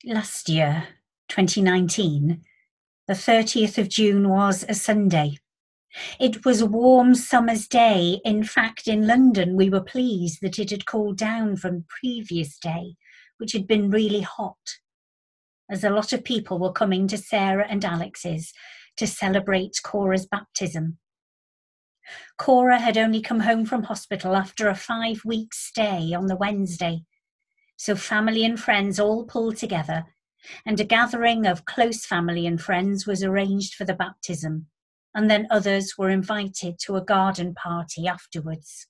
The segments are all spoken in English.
Last year, 2019, the 30th of June was a Sunday. It was a warm summer's day. In fact, in London, we were pleased that it had cooled down from the previous day, which had been really hot, as a lot of people were coming to Sarah and Alex's to celebrate Cora's baptism. Cora had only come home from hospital after a 5-week stay on the Wednesday, so family and friends all pulled together, and a gathering of close family and friends was arranged for the baptism, and then others were invited to a garden party afterwards.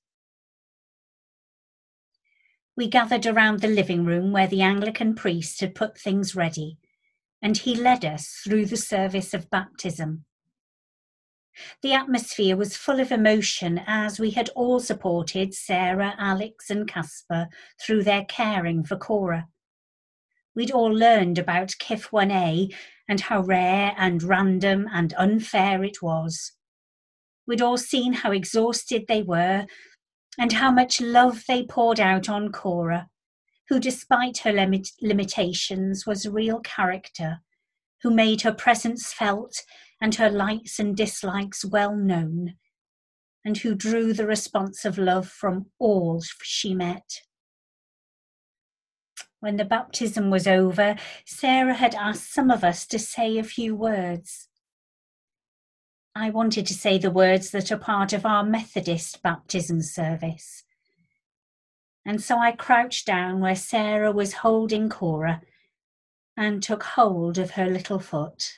We gathered around the living room where the Anglican priest had put things ready, and he led us through the service of baptism. The atmosphere was full of emotion as we had all supported Sarah, Alex and Casper through their caring for Cora. We'd all learned about KIF 1A and how rare and random and unfair it was. We'd all seen how exhausted they were and how much love they poured out on Cora, who despite her limitations was a real character, who made her presence felt and her likes and dislikes well known, and who drew the response of love from all she met. When the baptism was over, Sarah had asked some of us to say a few words. I wanted to say the words that are part of our Methodist baptism service. And so I crouched down where Sarah was holding Cora and took hold of her little foot.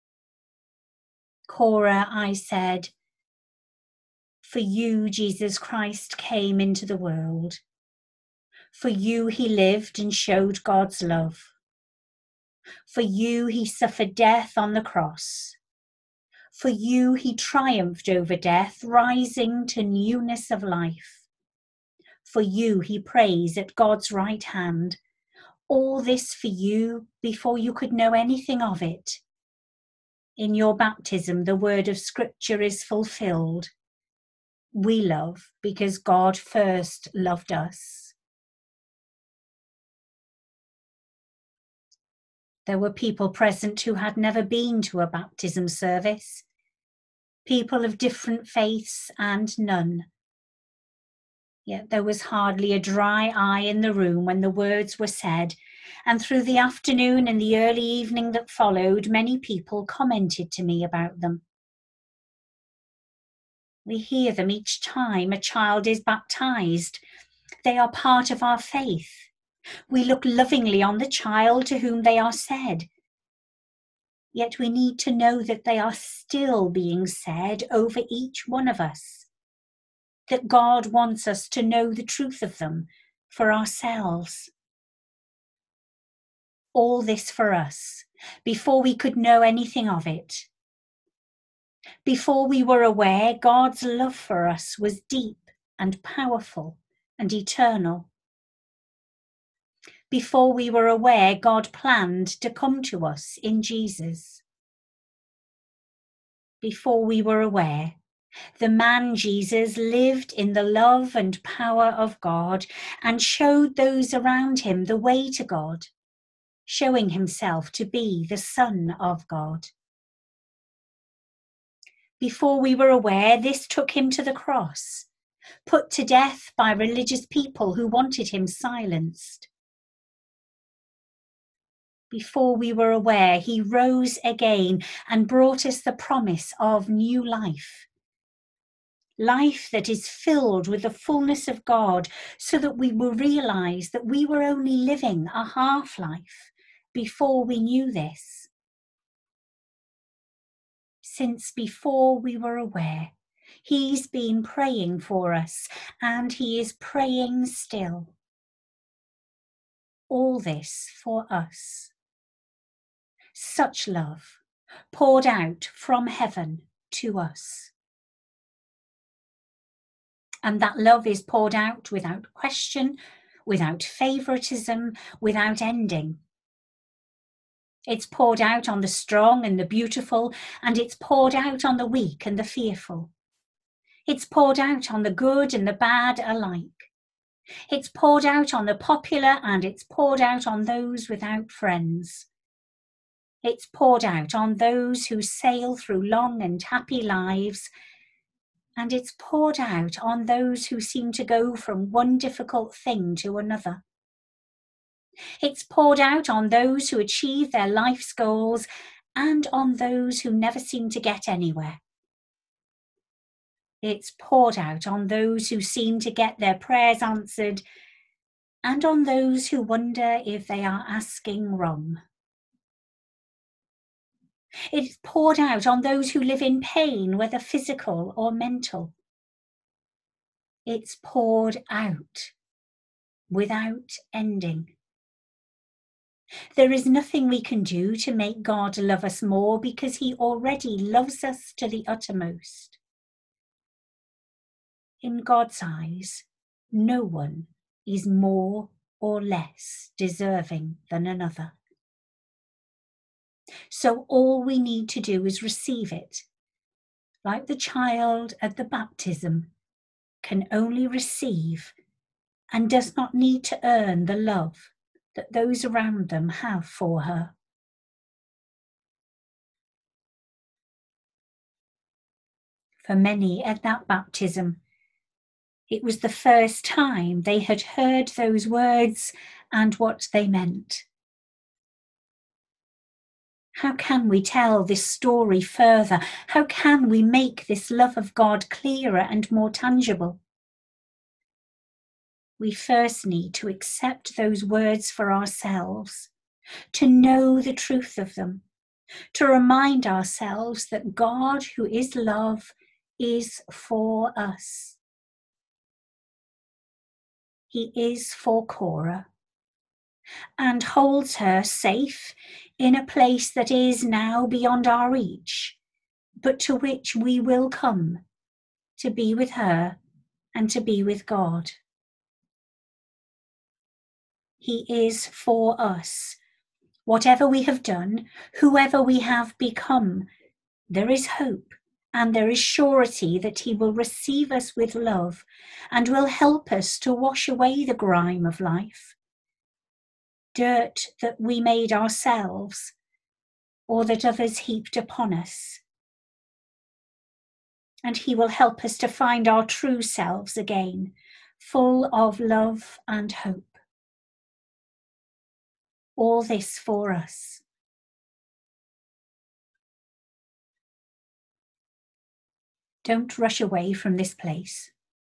Cora, I said, for you, Jesus Christ came into the world. For you, he lived and showed God's love. For you, he suffered death on the cross. For you, he triumphed over death, rising to newness of life. For you, he prays at God's right hand. All this for you before you could know anything of it. In your baptism, the word of Scripture is fulfilled. We love because God first loved us. There were people present who had never been to a baptism service, people of different faiths and none. Yet there was hardly a dry eye in the room when the words were said, and through the afternoon and the early evening that followed, many people commented to me about them. We hear them each time a child is baptized. They are part of our faith. We look lovingly on the child to whom they are said. Yet we need to know that they are still being said over each one of us, that God wants us to know the truth of them for ourselves. All this for us, before we could know anything of it. Before we were aware, God's love for us was deep and powerful and eternal. Before we were aware, God planned to come to us in Jesus. Before we were aware, the man Jesus lived in the love and power of God and showed those around him the way to God, showing himself to be the Son of God. Before we were aware, this took him to the cross, put to death by religious people who wanted him silenced. Before we were aware, he rose again and brought us the promise of new life. Life that is filled with the fullness of God, so that we will realize that we were only living a half-life before we knew this. Since before we were aware, he's been praying for us, and he is praying still. All this for us. Such love poured out from heaven to us. And that love is poured out without question, without favoritism, without ending. It's poured out on the strong and the beautiful, and it's poured out on the weak and the fearful. It's poured out on the good and the bad alike. It's poured out on the popular and it's poured out on those without friends. It's poured out on those who sail through long and happy lives, and it's poured out on those who seem to go from one difficult thing to another. It's poured out on those who achieve their life's goals and on those who never seem to get anywhere. It's poured out on those who seem to get their prayers answered and on those who wonder if they are asking wrong. It's poured out on those who live in pain, whether physical or mental. It's poured out without ending. There is nothing we can do to make God love us more because he already loves us to the uttermost. In God's eyes, no one is more or less deserving than another. So all we need to do is receive it, like the child at the baptism can only receive and does not need to earn the love that those around them have for her. For many at that baptism, it was the first time they had heard those words and what they meant. How can we tell this story further? How can we make this love of God clearer and more tangible? We first need to accept those words for ourselves, to know the truth of them, to remind ourselves that God, who is love, is for us. He is for Cora and holds her safe in a place that is now beyond our reach, but to which we will come to be with her and to be with God. He is for us. Whatever we have done, whoever we have become, there is hope and there is surety that he will receive us with love and will help us to wash away the grime of life, dirt that we made ourselves or that others heaped upon us. And he will help us to find our true selves again, full of love and hope. All this for us. Don't rush away from this place.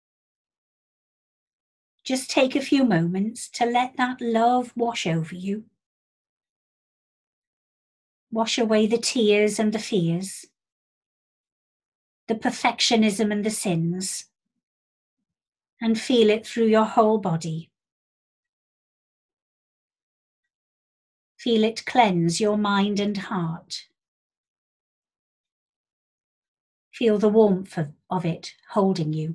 Just take a few moments to let that love wash over you. Wash away the tears and the fears, the perfectionism and the sins, and feel it through your whole body. Feel it cleanse your mind and heart. Feel the warmth of it holding you.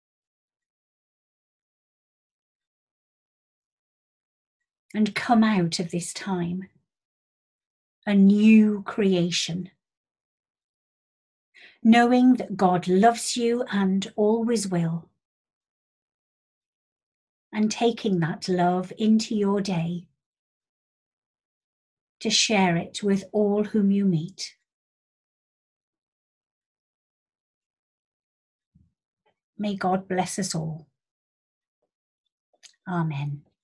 And come out of this time a new creation, knowing that God loves you and always will, and taking that love into your day to share it with all whom you meet. May God bless us all. Amen.